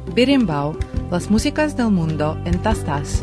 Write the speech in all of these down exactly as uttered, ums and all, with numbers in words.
Berimbau, las músicas del mundo en Tastas.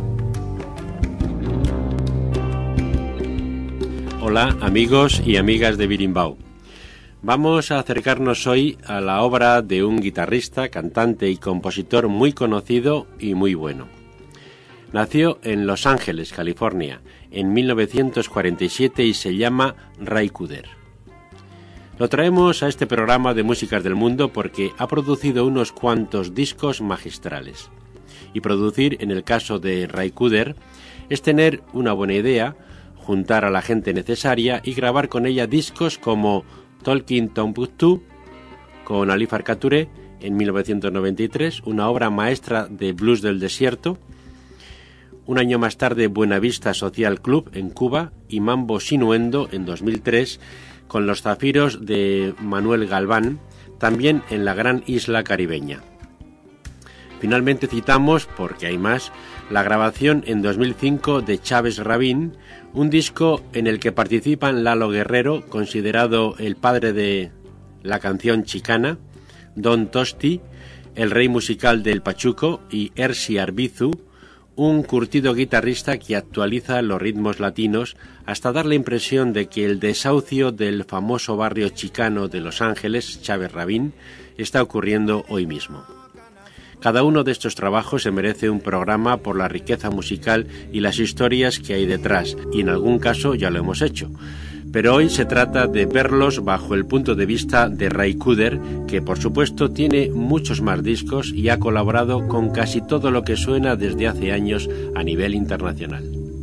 Hola amigos y amigas de Berimbau. Vamos a acercarnos hoy a la obra de un guitarrista, cantante y compositor muy conocido y muy bueno. Nació en Los Ángeles, California, en mil novecientos cuarenta y siete y se llama Ray Cooder. Lo traemos a este programa de Músicas del Mundo porque ha producido unos cuantos discos magistrales. Y producir, en el caso de Ray Cooder, es tener una buena idea, juntar a la gente necesaria y grabar con ella discos como Talking Tombouctou con Ali Farka Touré en mil novecientos noventa y tres, una obra maestra de blues del desierto. Un año más tarde, Buena Vista Social Club en Cuba y Mambo Sinuendo en dos mil tres con Los Zafiros de Manuel Galván, también en la gran isla caribeña. Finalmente citamos, porque hay más, la grabación en dos mil cinco de Chávez Rabín, un disco en el que participan Lalo Guerrero, considerado el padre de la canción chicana, Don Tosti, el rey musical del Pachuco, y Ersi Arbizu, un curtido guitarrista que actualiza los ritmos latinos hasta dar la impresión de que el desahucio del famoso barrio chicano de Los Ángeles, Chávez Rabín, está ocurriendo hoy mismo. Cada uno de estos trabajos se merece un programa por la riqueza musical y las historias que hay detrás, y en algún caso ya lo hemos hecho. Pero hoy se trata de verlos bajo el punto de vista de Ray Cooder, que por supuesto tiene muchos más discos y ha colaborado con casi todo lo que suena desde hace años a nivel internacional.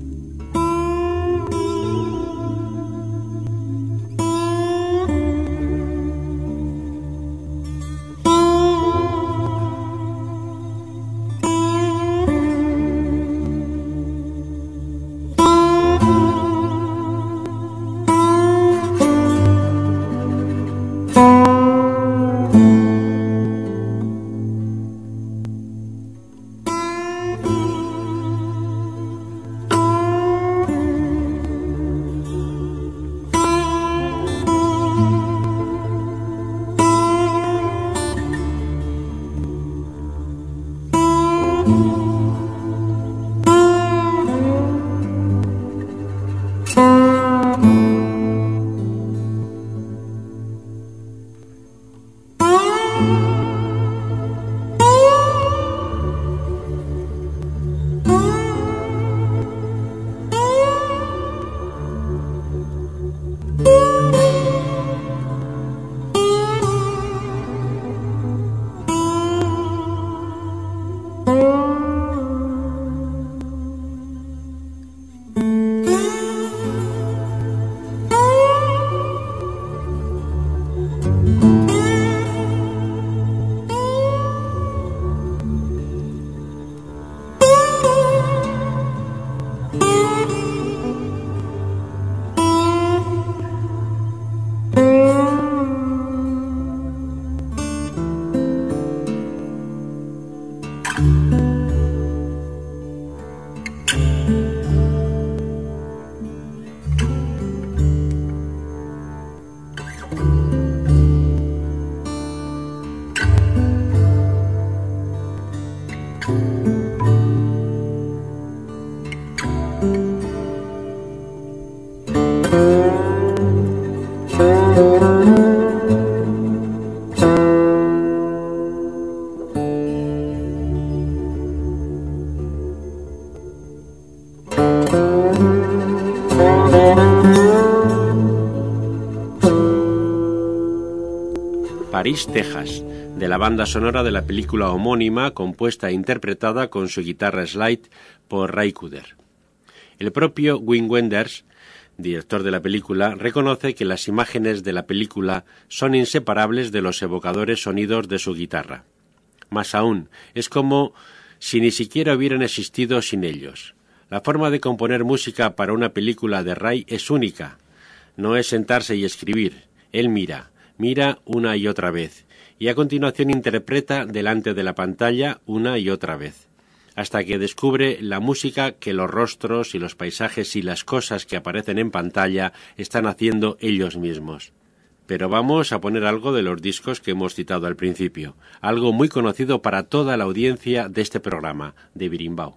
París, Texas, de la banda sonora de la película homónima, compuesta e interpretada con su guitarra slide por Ray Cooder. El propio Wim Wenders, director de la película, reconoce que las imágenes de la película son inseparables de los evocadores sonidos de su guitarra. Más aún, es como si ni siquiera hubieran existido sin ellos. La forma de componer música para una película de Ray es única. No es sentarse y escribir. Él mira, mira una y otra vez, y a continuación interpreta delante de la pantalla una y otra vez, hasta que descubre la música que los rostros y los paisajes y las cosas que aparecen en pantalla están haciendo ellos mismos. Pero vamos a poner algo de los discos que hemos citado al principio, algo muy conocido para toda la audiencia de este programa, de Birimbao.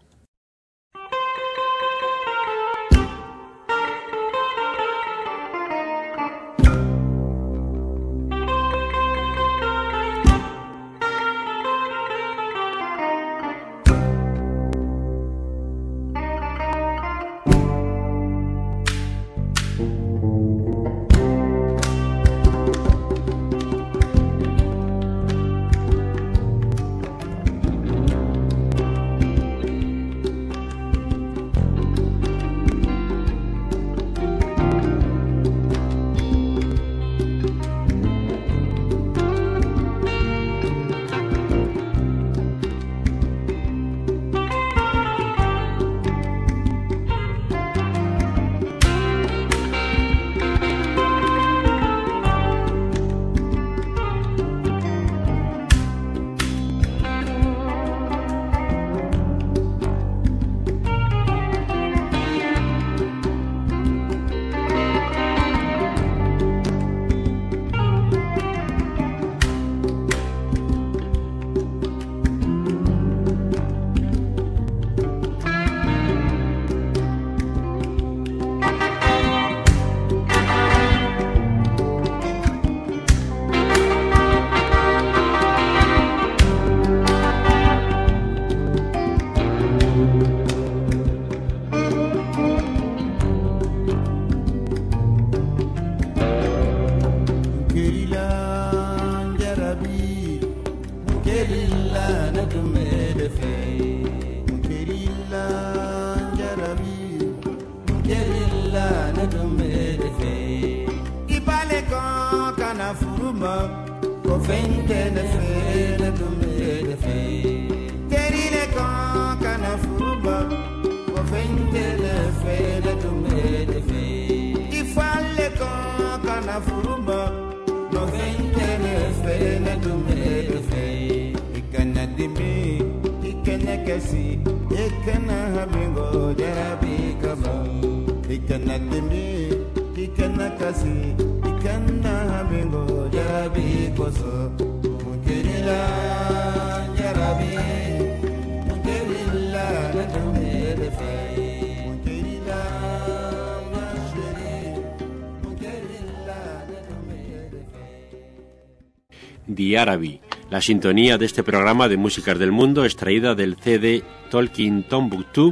Diarabi, la sintonía de este programa de músicas del mundo extraída del C D Talking Tombouctou,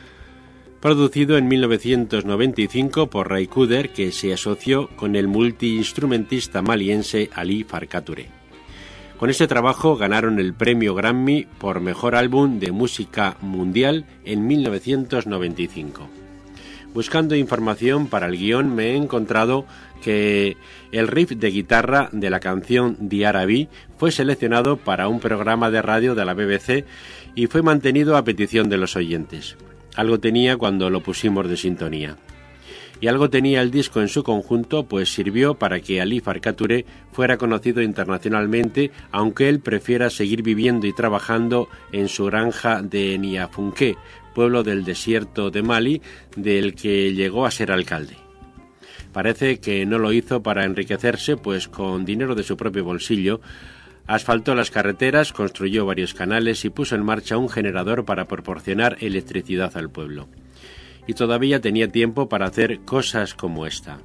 producido en mil novecientos noventa y cinco por Ray Cooder, que se asoció con el multiinstrumentista maliense Ali Farka Touré. Con este trabajo ganaron el premio Grammy por Mejor Álbum de Música Mundial en mil novecientos noventa y cinco. Buscando información para el guión me he encontrado que el riff de guitarra de la canción Diarabi fue seleccionado para un programa de radio de la B B C y fue mantenido a petición de los oyentes. Algo tenía cuando lo pusimos de sintonía. Y algo tenía el disco en su conjunto, pues sirvió para que Ali Farka Touré fuera conocido internacionalmente, aunque él prefiera seguir viviendo y trabajando en su granja de Niafunké, pueblo del desierto de Mali, del que llegó a ser alcalde. Parece que no lo hizo para enriquecerse, pues con dinero de su propio bolsillo asfaltó las carreteras, construyó varios canales y puso en marcha un generador para proporcionar electricidad al pueblo. Y todavía tenía tiempo para hacer cosas como esta.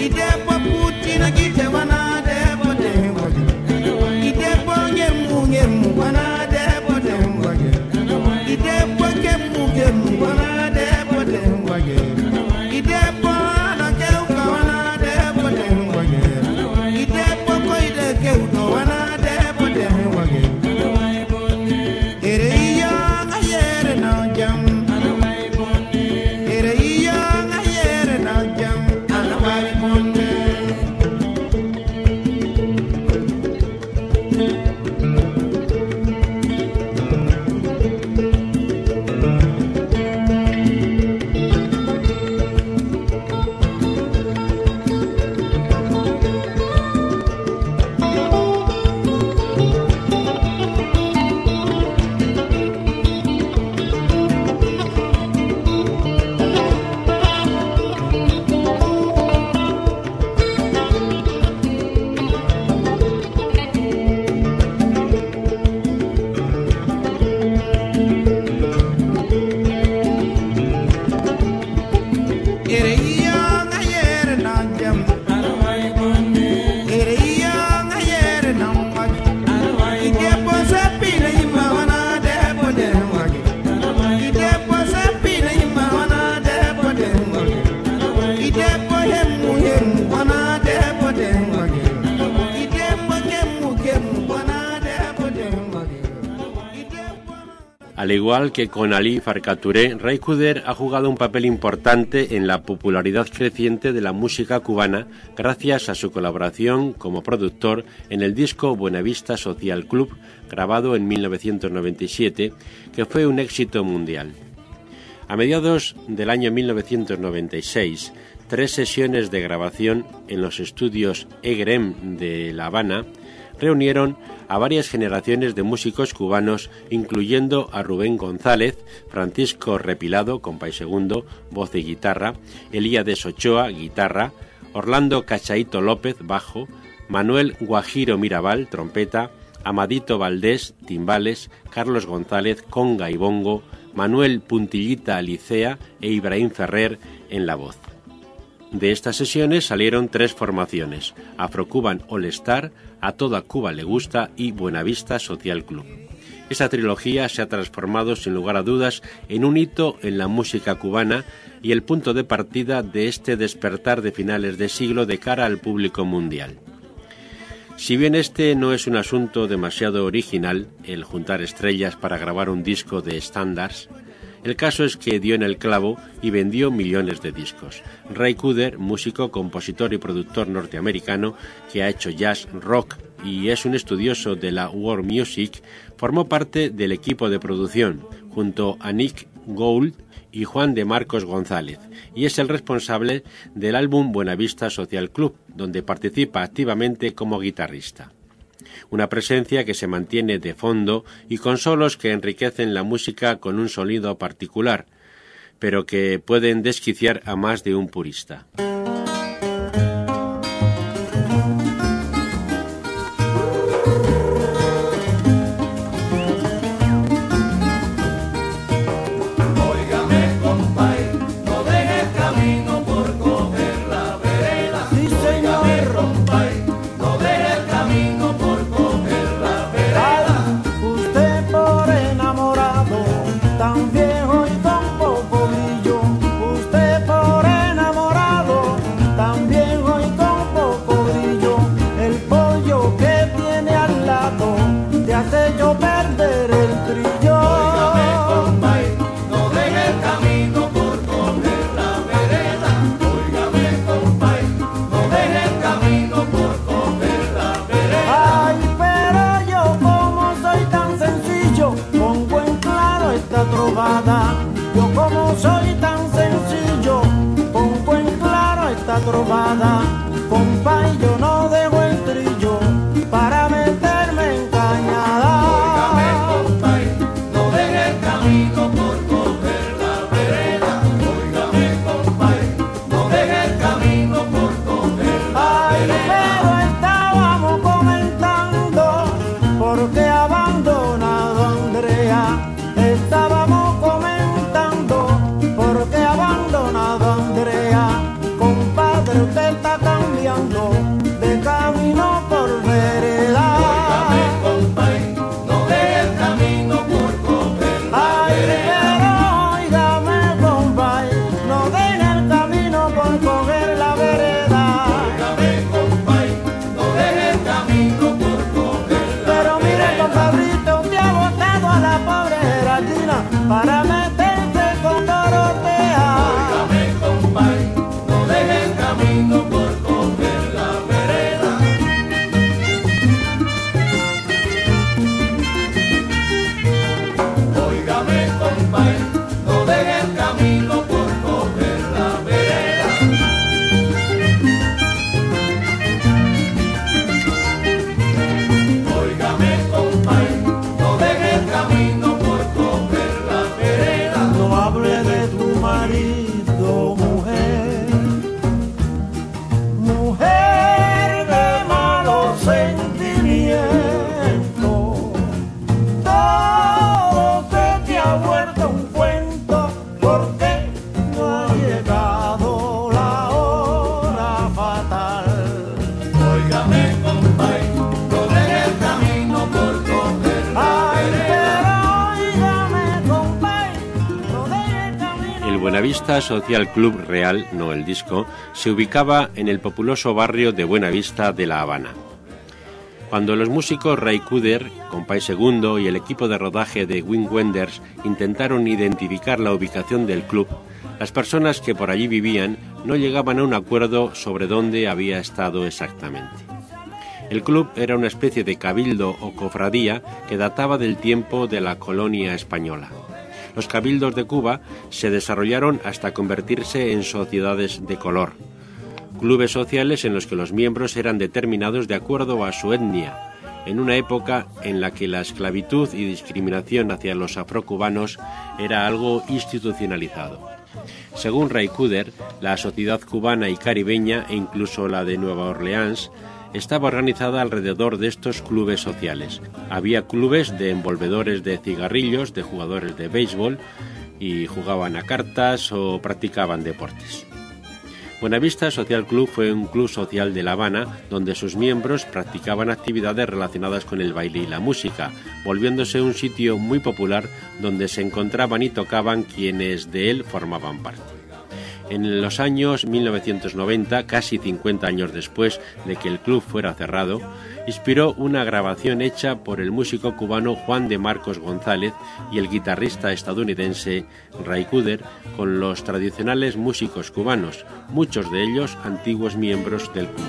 Al igual que con Ali Farka Touré, Ray Cooder ha jugado un papel importante en la popularidad creciente de la música cubana gracias a su colaboración como productor en el disco Buenavista Social Club, grabado en mil novecientos noventa y siete, que fue un éxito mundial. A mediados del año mil novecientos noventa y seis, tres sesiones de grabación en los estudios E G R E M de La Habana reunieron a varias generaciones de músicos cubanos, incluyendo a Rubén González, Francisco Repilado, compay segundo, voz y guitarra, Elías Ochoa, guitarra, Orlando Cachaito López, bajo, Manuel Guajiro Mirabal, trompeta, Amadito Valdés, timbales, Carlos González, conga y bongo, Manuel Puntillita Alicea e Ibrahim Ferrer en la voz. De estas sesiones salieron tres formaciones: Afro-Cuban All Star, A Toda Cuba Le Gusta y Buenavista Social Club. Esta trilogía se ha transformado sin lugar a dudas en un hito en la música cubana y el punto de partida de este despertar de finales de siglo de cara al público mundial. Si bien este no es un asunto demasiado original, el juntar estrellas para grabar un disco de estándares, el caso es que dio en el clavo y vendió millones de discos. Ray Cooder, músico, compositor y productor norteamericano que ha hecho jazz, rock y es un estudioso de la world music, formó parte del equipo de producción junto a Nick Gould y Juan de Marcos González, y es el responsable del álbum Buenavista Social Club, donde participa activamente como guitarrista. Una presencia que se mantiene de fondo y con solos que enriquecen la música con un sonido particular, pero que pueden desquiciar a más de un purista. Yo como soy tan sencillo, pongo en claro esta trovada, compay, yo no dejo el trillo para meterme en cañada. Óigame, compay, no deje el camino por coger la vereda. Óigame, compay, no deje el camino por coger la Ay, vereda. pero estábamos comentando por qué ha abandonado a Andrea. Estábamos comentando por qué ha abandonado a Andrea. Compadre, usted está tan ando de camino por vereda. Óigame, compay, no deje el camino por coger la Ay, vereda. pero óigame, compay, no deje el camino por coger la vereda. Óigame, compay, no deje el camino por coger la Pero mire, vereda. compadrito, usted ha botado a la pobre Geraldina para meterse con Dorotea. Óigame, compay, no deje el camino por coger la vereda. Óigame, compay, no deje el camino por coger la vereda. Óigame, compay, no deje el camino por coger la vereda. No hable de tu marido, mujer, mujer de malos sentimientos. Todo se te ha vuelto un cuento porque no ha llegado la hora fatal. Óigame, compay, no deje el camino por coger la Ay, vereda. pero óigame, compay, no deje el camino. El Buenavista Social Club Real, no el disco, se ubicaba en el populoso barrio de Buenavista de La Habana. Cuando los músicos Ray Cooder, Compay Segundo y el equipo de rodaje de Wim Wenders intentaron identificar la ubicación del club, las personas que por allí vivían no llegaban a un acuerdo sobre dónde había estado exactamente. El club era una especie de cabildo o cofradía que databa del tiempo de la colonia española. Los cabildos de Cuba se desarrollaron hasta convertirse en sociedades de color, clubes sociales en los que los miembros eran determinados de acuerdo a su etnia, en una época en la que la esclavitud y discriminación hacia los afrocubanos era algo institucionalizado. Según Ray Cooder, la sociedad cubana y caribeña, e incluso la de Nueva Orleans, estaba organizada alrededor de estos clubes sociales. Había clubes de envolvedores de cigarrillos, de jugadores de béisbol, y jugaban a cartas o practicaban deportes. Buenavista Social Club fue un club social de La Habana donde sus miembros practicaban actividades relacionadas con el baile y la música, volviéndose un sitio muy popular donde se encontraban y tocaban quienes de él formaban parte. En los años mil novecientos noventa, casi cincuenta años después de que el club fuera cerrado, inspiró una grabación hecha por el músico cubano Juan de Marcos González y el guitarrista estadounidense Ray Cooder con los tradicionales músicos cubanos, muchos de ellos antiguos miembros del club.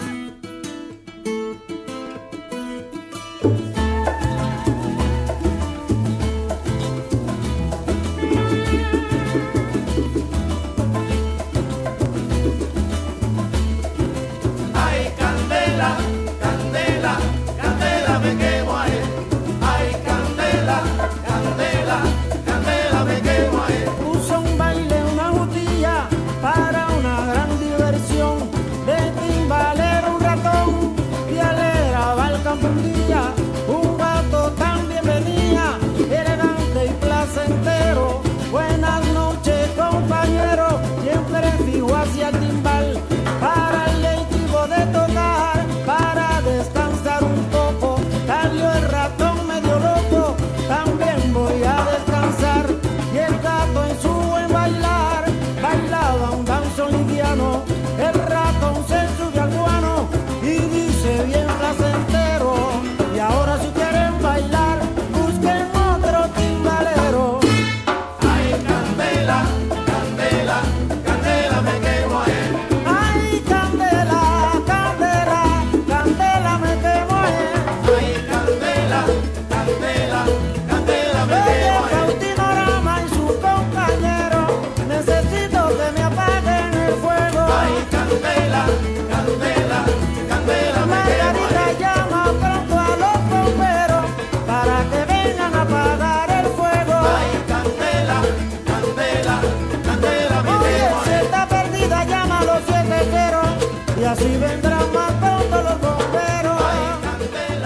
Ay, candela, candela, candela me quemo ahí. Ay, candela, candela, candela me quemo ahí. Puso un baile, una jutilla para una gran diversión. De timbalero un ratón y alegraba el campo un día. Un gato también venía, elegante y placentero. Buenas noches, compañero, siempre fijo hacia el timbal. Para el leitivo de tocar, para descansar un poco. Salió el ratón medio loco, también voy a descansar. Y el gato en su buen bailar, bailaba un danzo liviano. El ratón se subió al guano y dice bien placentero. Y ahora si quieren bailar, busquen otro timbalero. Ay, candela, candela, candela me quemo ahí. Ay, candela, candela, candela me quemo, eh. Ay, candela, candela, candela me Oye, quemo ahí. Faustino Rama y su compañero, necesito que me apaguen el fuego. Ay, candela, candela, candela me quemo Margarita ahí. llama pronto a los bomberos para que vengan a apagar el fuego. Ay, candela, candela, candela me Oye, quemo si ahí. está perdida llama a los siete cero y así vendrán más pronto los bomberos. Ay, candela.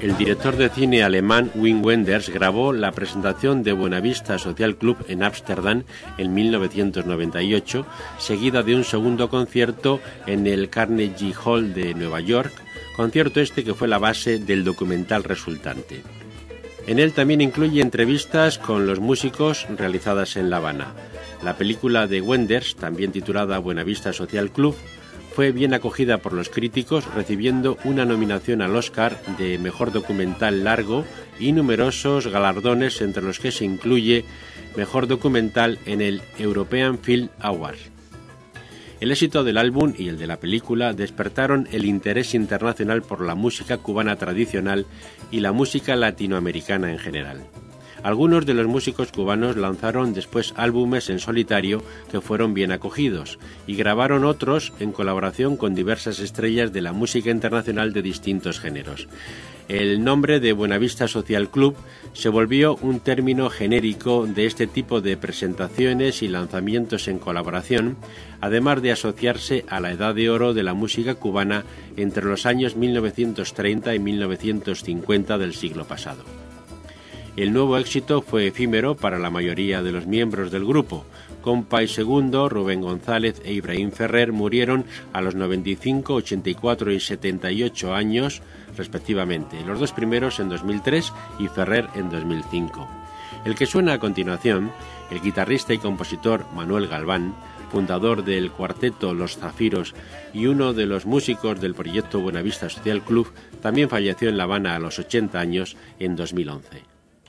El director de cine alemán Wim Wenders grabó la presentación de Buenavista Social Club en Ámsterdam en mil novecientos noventa y ocho, seguida de un segundo concierto en el Carnegie Hall de Nueva York, concierto este que fue la base del documental resultante. En él también incluye entrevistas con los músicos realizadas en La Habana. La película de Wenders, también titulada Buenavista Social Club, fue bien acogida por los críticos, recibiendo una nominación al Oscar de Mejor Documental Largo y numerosos galardones, entre los que se incluye Mejor Documental en el European Film Awards. El éxito del álbum y el de la película despertaron el interés internacional por la música cubana tradicional y la música latinoamericana en general. Algunos de los músicos cubanos lanzaron después álbumes en solitario que fueron bien acogidos y grabaron otros en colaboración con diversas estrellas de la música internacional de distintos géneros. El nombre de Buenavista Social Club se volvió un término genérico de este tipo de presentaciones y lanzamientos en colaboración, además de asociarse a la edad de oro de la música cubana entre los años mil novecientos treinta y mil novecientos cincuenta del siglo pasado. El nuevo éxito fue efímero para la mayoría de los miembros del grupo. Compa y Segundo, Rubén González e Ibrahim Ferrer murieron a los noventa y cinco, ochenta y cuatro y setenta y ocho años, respectivamente, los dos primeros en dos mil tres y Ferrer en dos mil cinco. El que suena a continuación, el guitarrista y compositor Manuel Galván, fundador del cuarteto Los Zafiros y uno de los músicos del proyecto Buenavista Social Club, también falleció en La Habana a los ochenta años en dos mil once.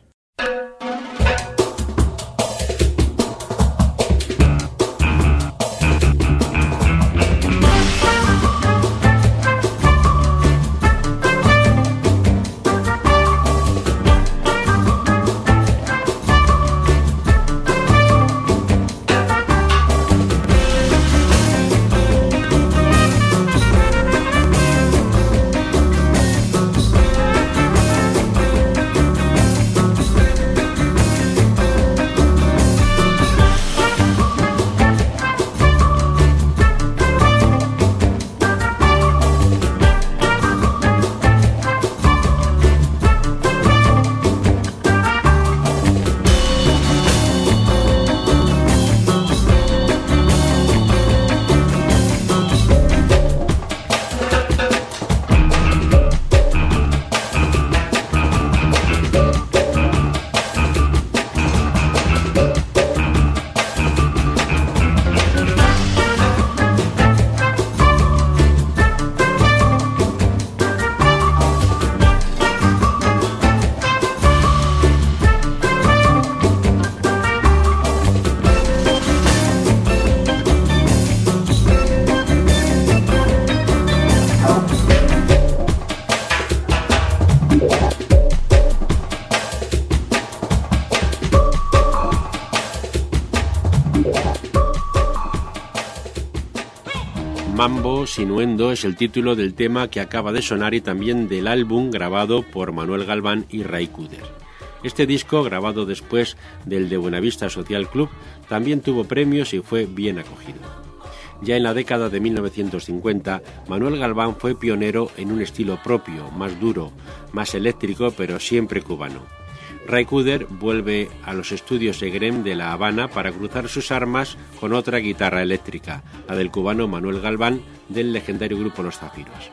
Mambo Sinuendo es el título del tema que acaba de sonar y también del álbum grabado por Manuel Galván y Ray Cooder. Este disco, grabado después del de Buenavista Social Club, también tuvo premios y fue bien acogido. Ya en la década de mil novecientos cincuenta, Manuel Galván fue pionero en un estilo propio, más duro, más eléctrico, pero siempre cubano. Ray Cooder vuelve a los estudios Egrem de La Habana para cruzar sus armas con otra guitarra eléctrica, la del cubano Manuel Galván, del legendario grupo Los Zafiros.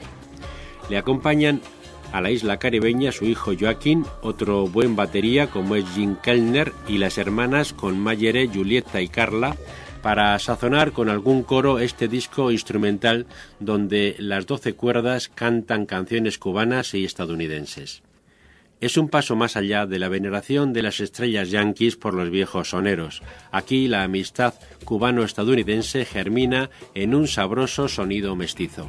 Le acompañan a la isla caribeña su hijo Joaquín, otro buen batería como es Jim Kellner, y las hermanas con Mayere, Julieta y Carla, para sazonar con algún coro este disco instrumental donde las doce cuerdas cantan canciones cubanas y estadounidenses. Es un paso más allá de la veneración de las estrellas yanquis por los viejos soneros. Aquí la amistad cubano-estadounidense germina en un sabroso sonido mestizo.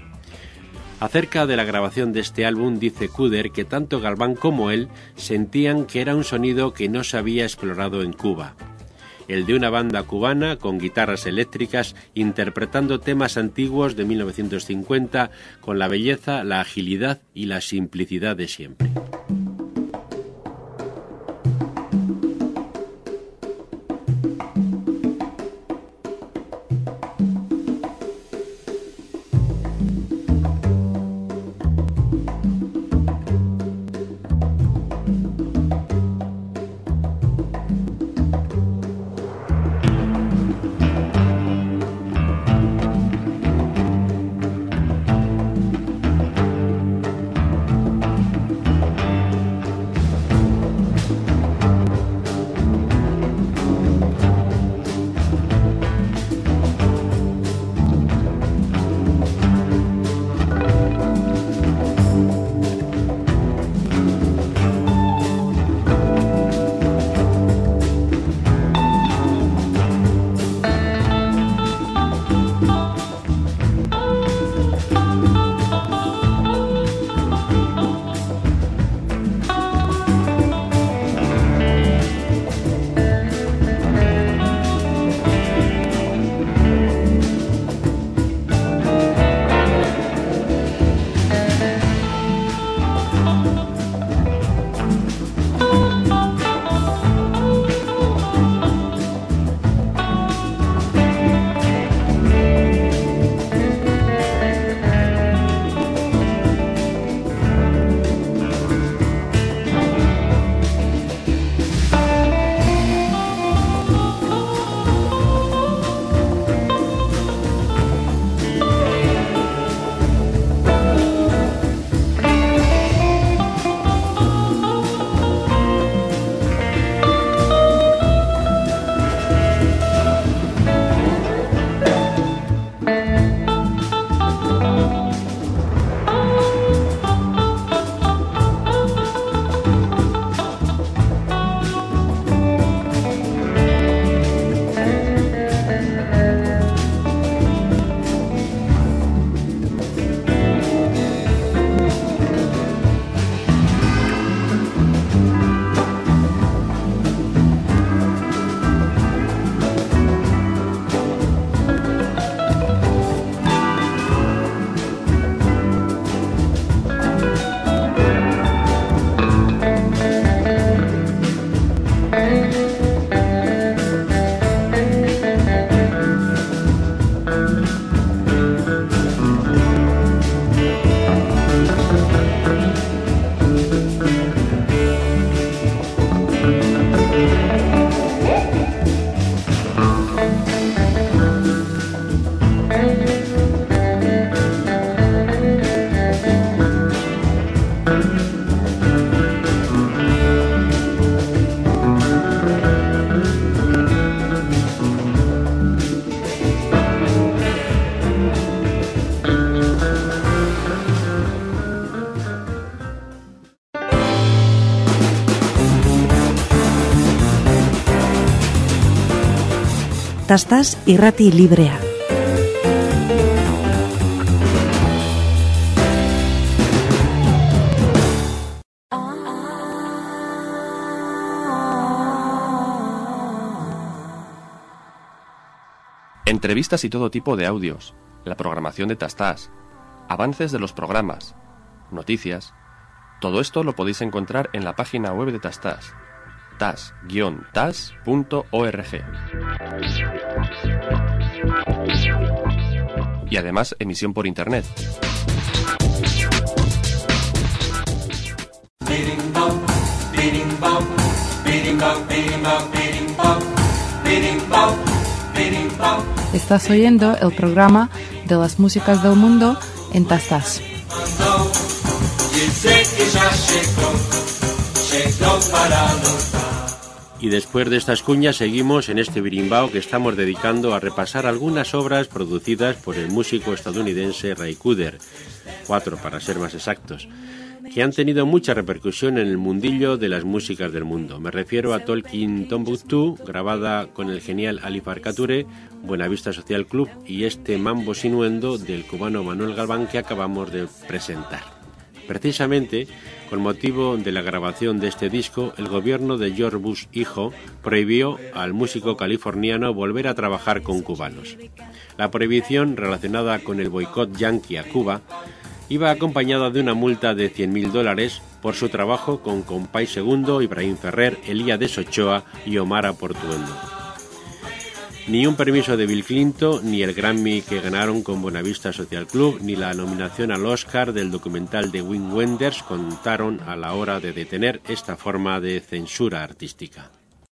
Acerca de la grabación de este álbum dice Cooder que tanto Galván como él sentían que era un sonido que no se había explorado en Cuba. El de una banda cubana con guitarras eléctricas interpretando temas antiguos de mil novecientos cincuenta con la belleza, la agilidad y la simplicidad de siempre. Tastaz irrati librea. Entrevistas y todo tipo de audios, la programación de Tastaz, avances de los programas, noticias. Todo esto lo podéis encontrar en la página web de Tastaz, tas guion tas punto org. Y además emisión por internet. Estás oyendo el programa de las músicas del mundo en Tastaz. Y después de estas cuñas seguimos en este birimbao que estamos dedicando a repasar algunas obras producidas por el músico estadounidense Ray Cooder, cuatro para ser más exactos, que han tenido mucha repercusión en el mundillo de las músicas del mundo. Me refiero a Talking Tombouctou, grabada con el genial Ali Farka Touré, Buenavista Social Club, y este Mambo Sinuendo del cubano Manuel Galván que acabamos de presentar. Precisamente, con motivo de la grabación de este disco, el gobierno de George Bush hijo prohibió al músico californiano volver a trabajar con cubanos. La prohibición, relacionada con el boicot yanqui a Cuba, iba acompañada de una multa de cien mil dólares por su trabajo con Compay Segundo, Ibrahim Ferrer, Elías Ochoa y Omar Portuondo. Ni un permiso de Bill Clinton, ni el Grammy que ganaron con Buenavista Social Club, ni la nominación al Oscar del documental de Wim Wenders contaron a la hora de detener esta forma de censura artística.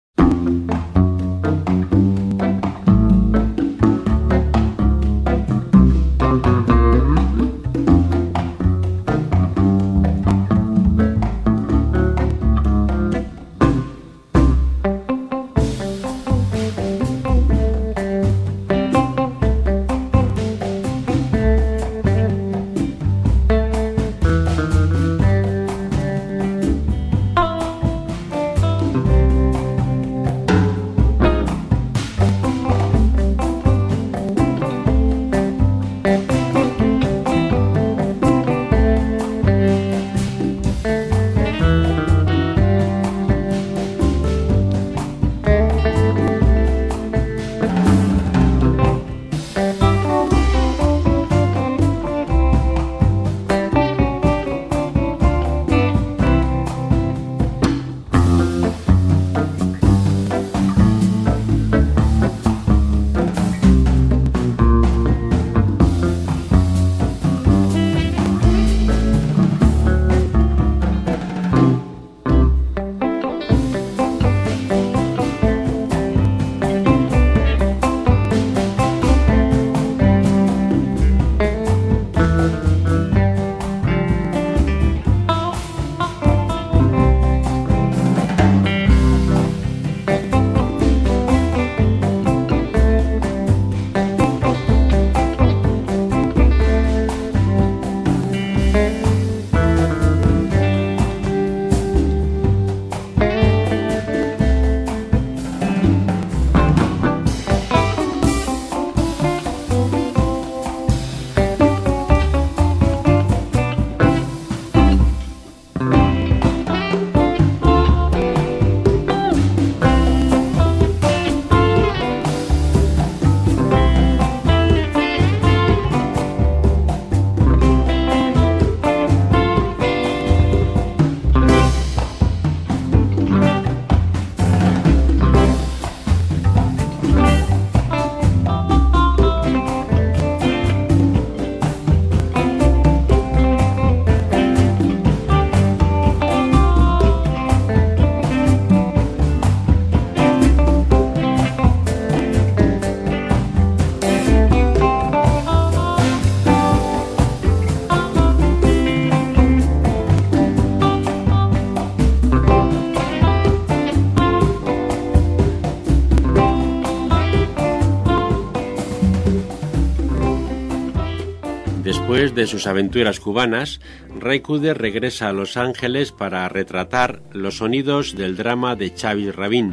Después de sus aventuras cubanas, Ray Cooder regresa a Los Ángeles para retratar los sonidos del drama de Chavis Rabin,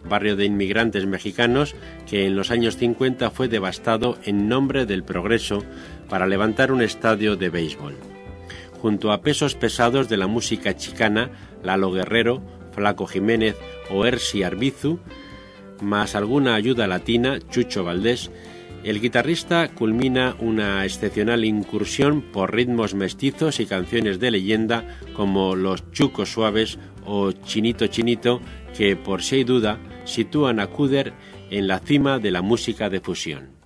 barrio de inmigrantes mexicanos que en los años cincuenta fue devastado en nombre del progreso para levantar un estadio de béisbol. Junto a pesos pesados de la música chicana, Lalo Guerrero, Flaco Jiménez o Ersi Arbizu, más alguna ayuda latina, Chucho Valdés, el guitarrista culmina una excepcional incursión por ritmos mestizos y canciones de leyenda como Los Chucos Suaves o Chinito Chinito, que, por si hay duda, sitúan a Cúder en la cima de la música de fusión.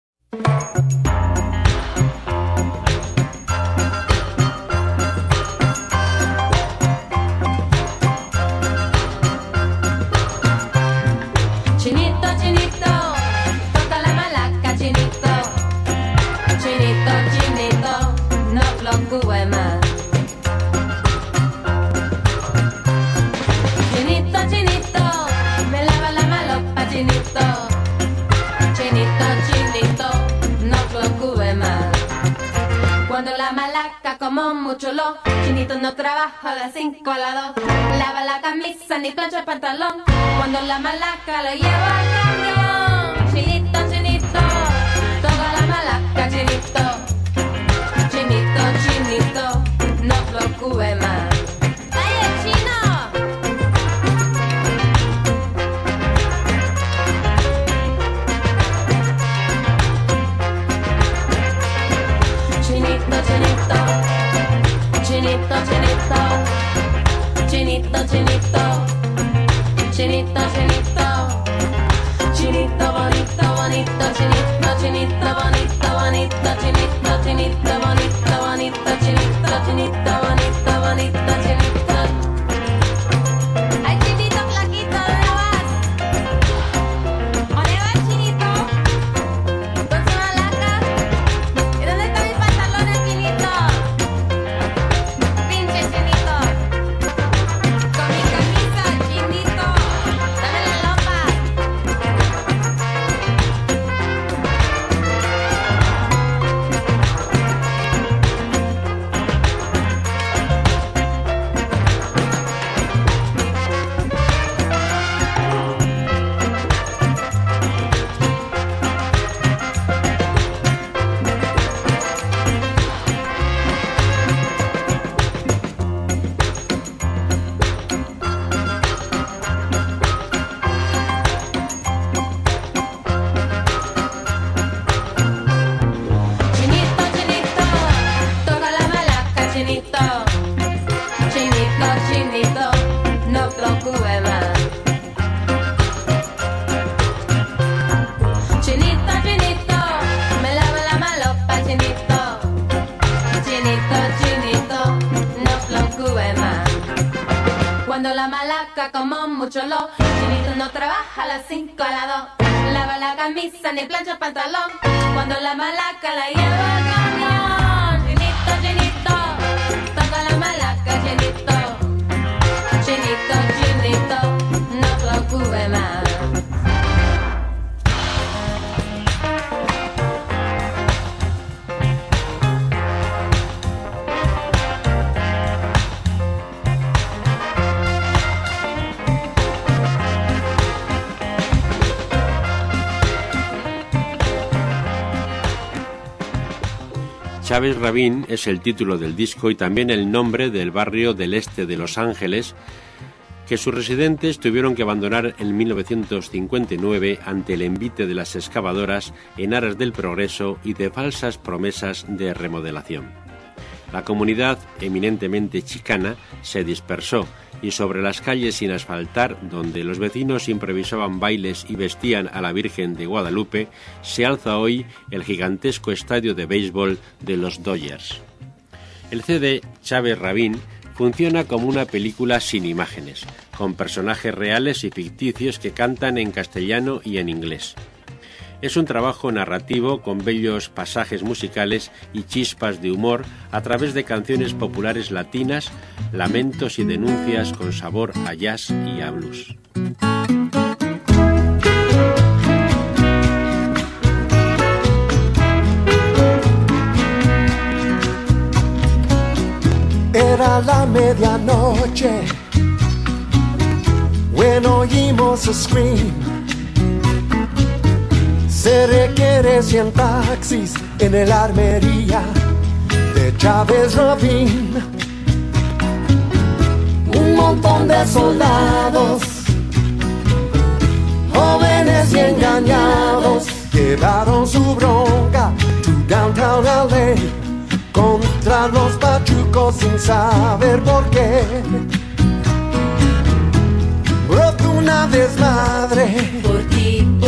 Como mucho lo, Chinito no trabaja de cinco a la dos. Lava la camisa ni plancha el pantalón. Cuando la malaca lo lleva al camión. Chinito, chinito, toca la malaca, chinito. Chinito, chinito, no preocupe más. ¡Ay, chino! Chinito, chinito. Chinito, chinito, chinito, chinito, chinito, chinito, chinito bonito, bonito, chinito, chinito bonito, bonito, chinito, chinito bonito, bonito, chinito, chinito bonito, bonito, chinito. Ay, chinito flaquito, ¿dónde vas? ¿Dónde vas, chinito? ¿Con su malaca? ¿Y dónde están mis pantalones, chinito? Como mucho lo, Chinito no trabaja a las cinco a las dos. Lava la camisa ni plancha el pantalón. Cuando la malaca la lleva al camión. Chinito, chinito, toca la malaca, chinito. Chinito, chinito, no preocupe más. Chávez Rabín es el título del disco y también el nombre del barrio del este de Los Ángeles, que sus residentes tuvieron que abandonar en mil novecientos cincuenta y nueve ante el envite de las excavadoras en aras del progreso y de falsas promesas de remodelación. La comunidad, eminentemente chicana, se dispersó y sobre las calles sin asfaltar, donde los vecinos improvisaban bailes y vestían a la Virgen de Guadalupe, se alza hoy el gigantesco estadio de béisbol de los Dodgers. El C D Chávez Rabín funciona como una película sin imágenes, con personajes reales y ficticios que cantan en castellano y en inglés. Es un trabajo narrativo con bellos pasajes musicales y chispas de humor a través de canciones populares latinas, lamentos y denuncias con sabor a jazz y a blues. Era la medianoche, when oímos a scream. Se requiere cien taxis en el armería de Chávez Ravine. Un montón de soldados, jóvenes y engañados, llevaron su bronca to downtown L A contra los pachucos sin saber por qué. Brotó una desmadre por tipo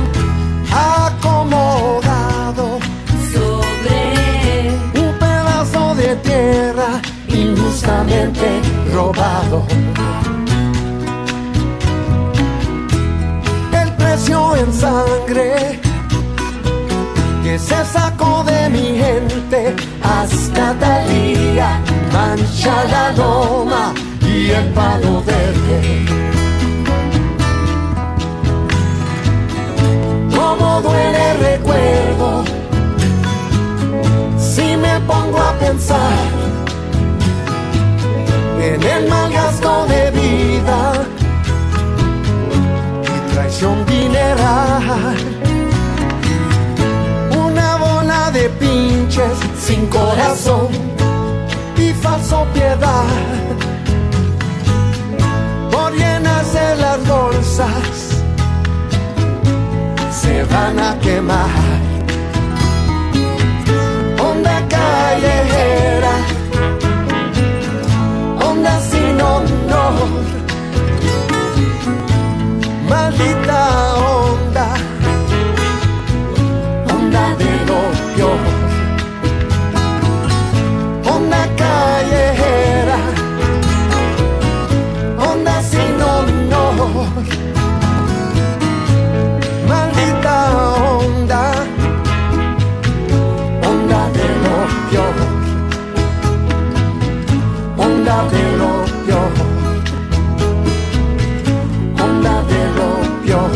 acomodado sobre un pedazo de tierra injustamente robado. El precio en sangre que se sacó de mi gente hasta Talía mancha la loma y el palo verde. Cómo duele el recuerdo si me pongo a pensar en el mal gasto de vida y traición dineral. Una bola de pinches sin corazón y falso piedad por llenarse las bolsas se van a quemar. Onda callejera, onda sin honor, maldita onda, onda de lo peor. Onda callejera, onda sin honor, maldita onda, onda de lo peor, onda de lo peor, onda de lo peor.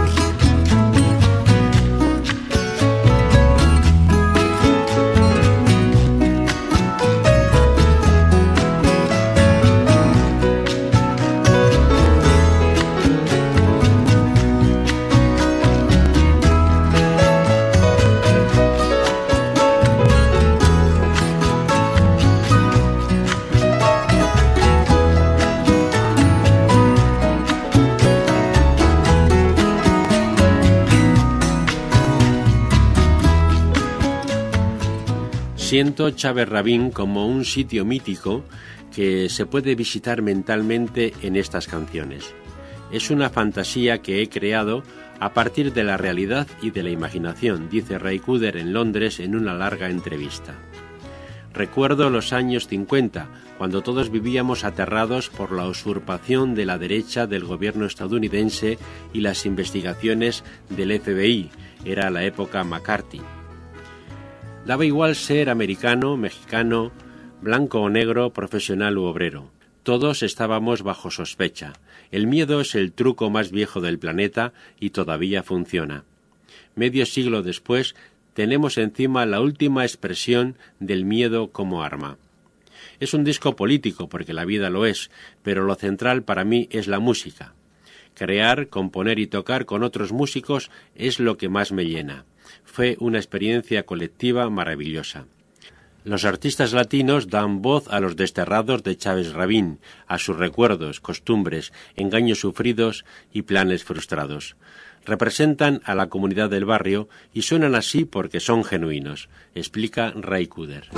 Siento Chávez Ravine como un sitio mítico que se puede visitar mentalmente en estas canciones. Es una fantasía que he creado a partir de la realidad y de la imaginación, dice Ray Cooder en Londres en una larga entrevista. Recuerdo los años cincuenta, cuando todos vivíamos aterrados por la usurpación de la derecha del gobierno estadounidense y las investigaciones del F B I. Era la época McCarthy. Daba igual ser americano, mexicano, blanco o negro, profesional u obrero. Todos estábamos bajo sospecha. El miedo es el truco más viejo del planeta y todavía funciona. Medio siglo después, tenemos encima la última expresión del miedo como arma. Es un disco político, porque la vida lo es, pero lo central para mí es la música. Crear, componer y tocar con otros músicos es lo que más me llena. Fue una experiencia colectiva maravillosa. Los artistas latinos dan voz a los desterrados de Chávez Ravine, a sus recuerdos, costumbres, engaños sufridos y planes frustrados. Representan a la comunidad del barrio y suenan así porque son genuinos, explica Ray Cooder.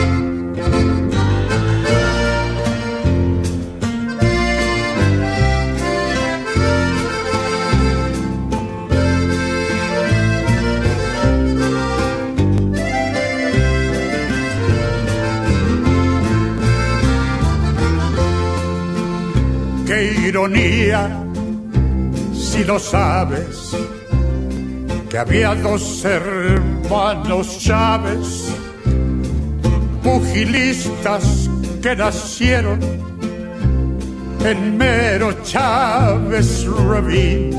Qué ironía, si lo sabes, que había dos hermanos Chávez, pugilistas que nacieron en mero Chávez Ravine.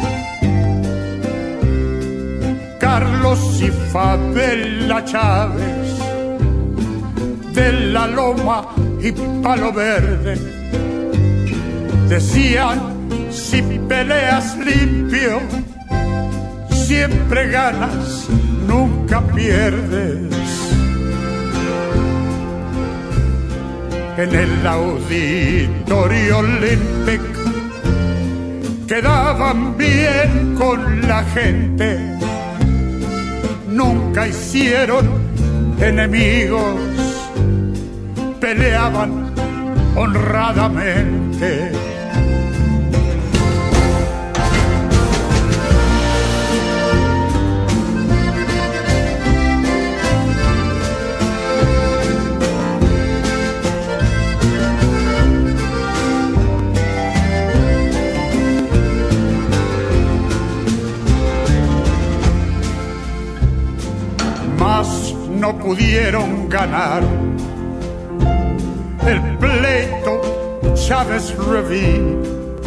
Carlos y Fabela Chávez, de la Loma y Palo Verde, Decían, si peleas limpio, siempre ganas, nunca pierdes. En el auditorio Olympic quedaban bien con la gente, nunca hicieron enemigos, peleaban honradamente. No pudieron ganar el pleito Chávez-Rabin.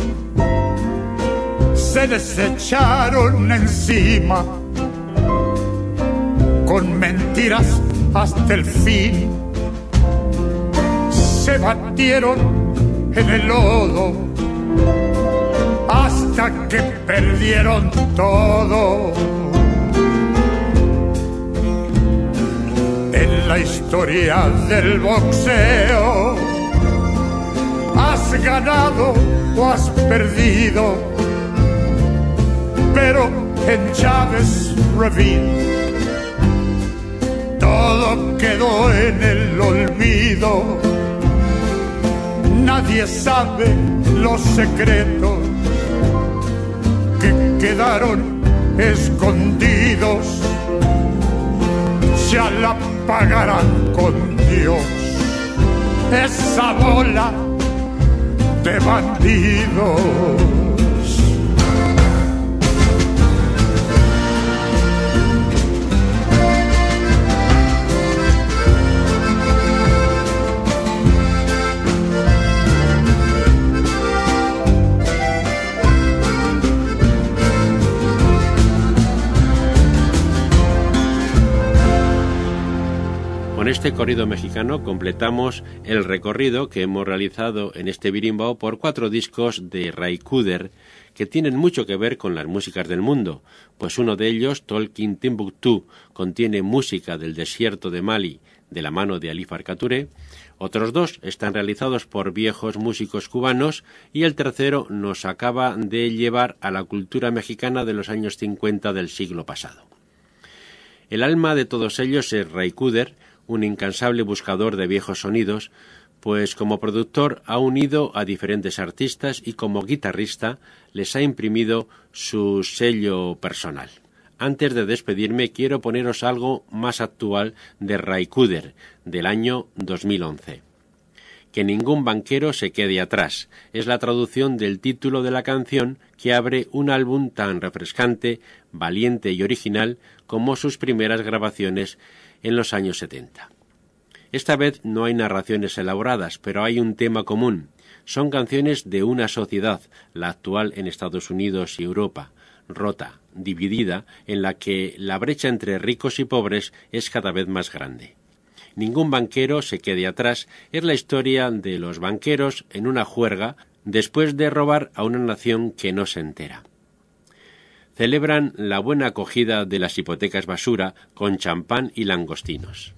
Se les echaron encima con mentiras hasta el fin. Se batieron en el lodo hasta que perdieron todo. En la historia del boxeo has ganado o has perdido, pero en Chávez-Rabin todo quedó en el olvido. Nadie sabe los secretos que quedaron escondidos. Ya la pagarán con Dios esa bola de bandidos. Con este corrido mexicano completamos el recorrido que hemos realizado en este Birimbao por cuatro discos de Ray Cooder que tienen mucho que ver con las músicas del mundo, pues uno de ellos, Talking Timbuktu, contiene música del desierto de Mali de la mano de Ali Farka Touré, otros dos están realizados por viejos músicos cubanos y el tercero nos acaba de llevar a la cultura mexicana de los años cincuenta del siglo pasado. El alma de todos ellos es Ray Cooder, un incansable buscador de viejos sonidos, pues como productor ha unido a diferentes artistas y como guitarrista les ha imprimido su sello personal. Antes de despedirme quiero poneros algo más actual de Ray Cooder, del año dos mil once. Que ningún banquero se quede atrás es la traducción del título de la canción que abre un álbum tan refrescante, valiente y original como sus primeras grabaciones en los años setenta. Esta vez no hay narraciones elaboradas, pero hay un tema común. Son canciones de una sociedad, la actual en Estados Unidos y Europa, rota, dividida, en la que la brecha entre ricos y pobres es cada vez más grande. Ningún banquero se quede atrás es la historia de los banqueros en una juerga después de robar a una nación que no se entera. Celebran la buena acogida de las hipotecas basura con champán y langostinos.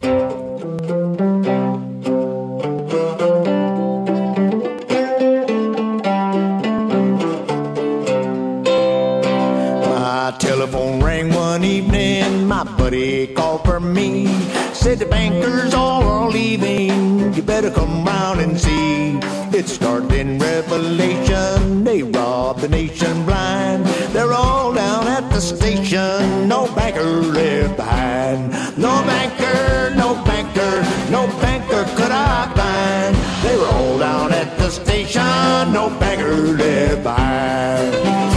My telephone rang one evening, my buddy called for me, said the bankers all are leaving, you better come round and see. It started in Revelation, they robbed the nation blind, they're all down at the station, no banker left behind. No banker, no banker, no banker could I find. They were all down at the station, no banker left behind.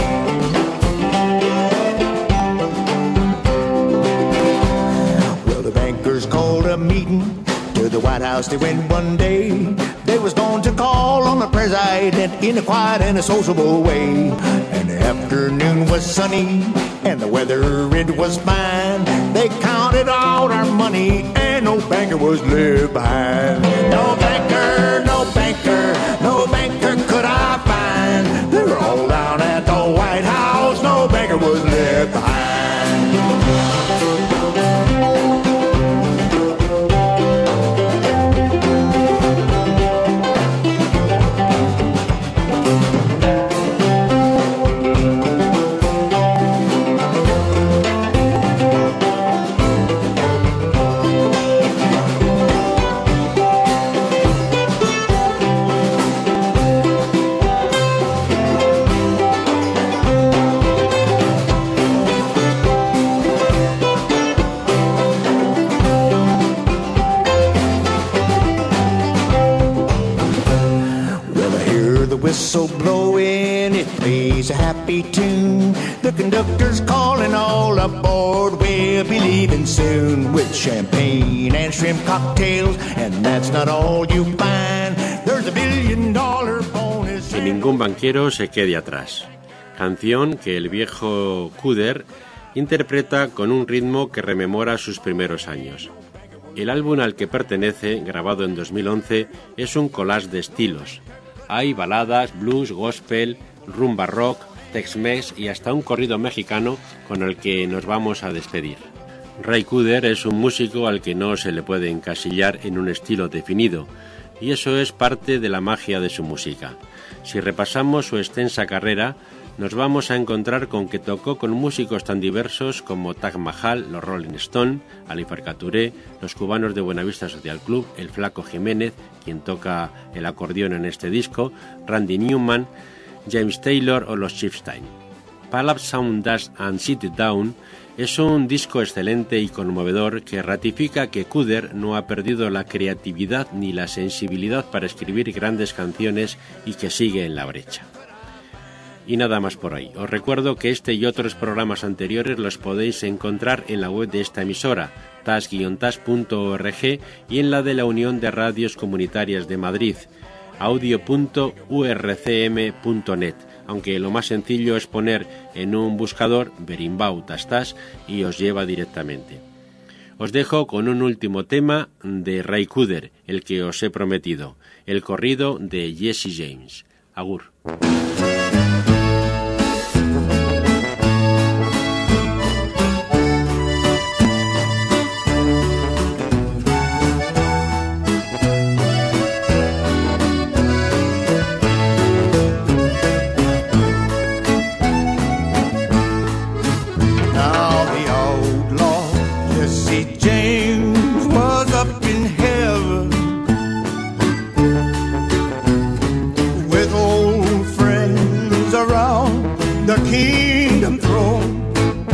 Well, the bankers called a meeting to the White House. They went one day. They was going to call on the president in a quiet and a sociable way. And the afternoon was sunny and the weather it was fine. They counted all our money and no banker was left behind. No banker, no banker, no banker could I find. whistle blowing, it plays a happy tune. The conductor's calling all aboard, we'll be leaving soon. With champagne and shrimp cocktails, and that's not all you find. There's a billion dollar bonus. Que ningún banquero se quede atrás. Canción que el viejo Cooder interpreta con un ritmo que rememora sus primeros años. El álbum al que pertenece, grabado en dos mil once, es un collage de estilos. Hay baladas, blues, gospel, rumba rock, Tex-Mex y hasta un corrido mexicano con el que nos vamos a despedir. Ray Cooder es un músico al que no se le puede encasillar en un estilo definido, y eso es parte de la magia de su música. Si repasamos su extensa carrera, nos vamos a encontrar con que tocó con músicos tan diversos como Taj Mahal, los Rolling Stones, Ali Farka Touré, los cubanos de Buenavista Social Club, el Flaco Jiménez, quien toca el acordeón en este disco, Randy Newman, James Taylor o los Chieftain. Palab Sound Dust and Sit Down es un disco excelente y conmovedor que ratifica que Cooder no ha perdido la creatividad ni la sensibilidad para escribir grandes canciones y que sigue en la brecha. Y nada más por hoy. Os recuerdo que este y otros programas anteriores los podéis encontrar en la web de esta emisora, tas guion tas punto org, y en la de la Unión de Radios Comunitarias de Madrid, audio punto u r c m punto net, aunque lo más sencillo es poner en un buscador Berimbau Tastas y os lleva directamente. Os dejo con un último tema de Ray Cooder, el que os he prometido, el corrido de Jesse James. Agur. Kingdom throne,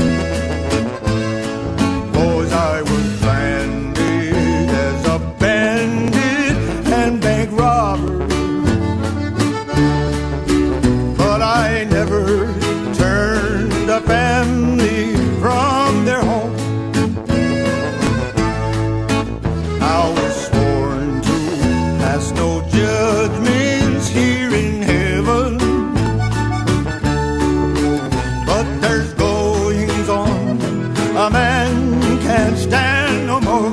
'cause I was landed as a bandit and bank robber, but I never turned a family from their home. I was sworn to pass no judgments here in heaven, there's goings on a man can't stand no more.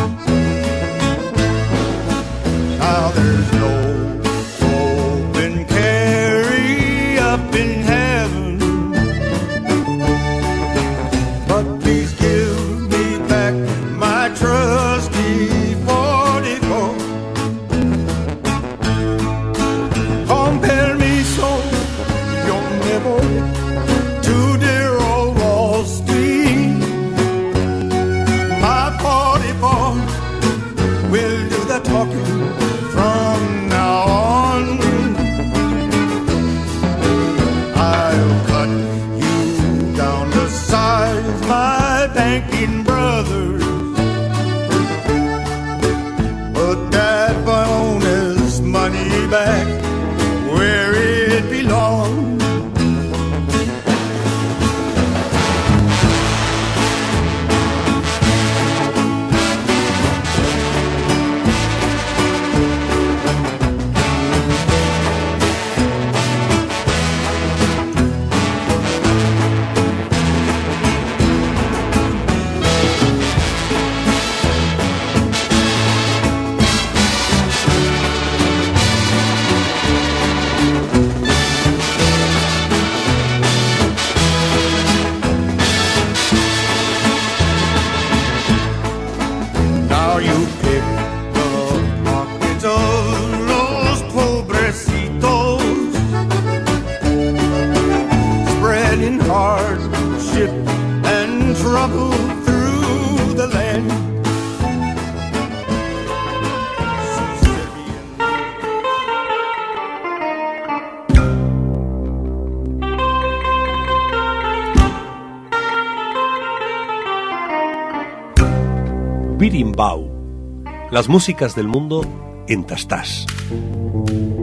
Now there's no open carry up in heaven, but please give me back my trusty forty-four. Compel me so you'll never to dear old Wall Street. My forty-four will do the talking from now on. I'll cut you down to size, my banking brothers, put that bonus money back where it belongs. Hardship and trouble through the land. Birimbau, las músicas del mundo en Tastas.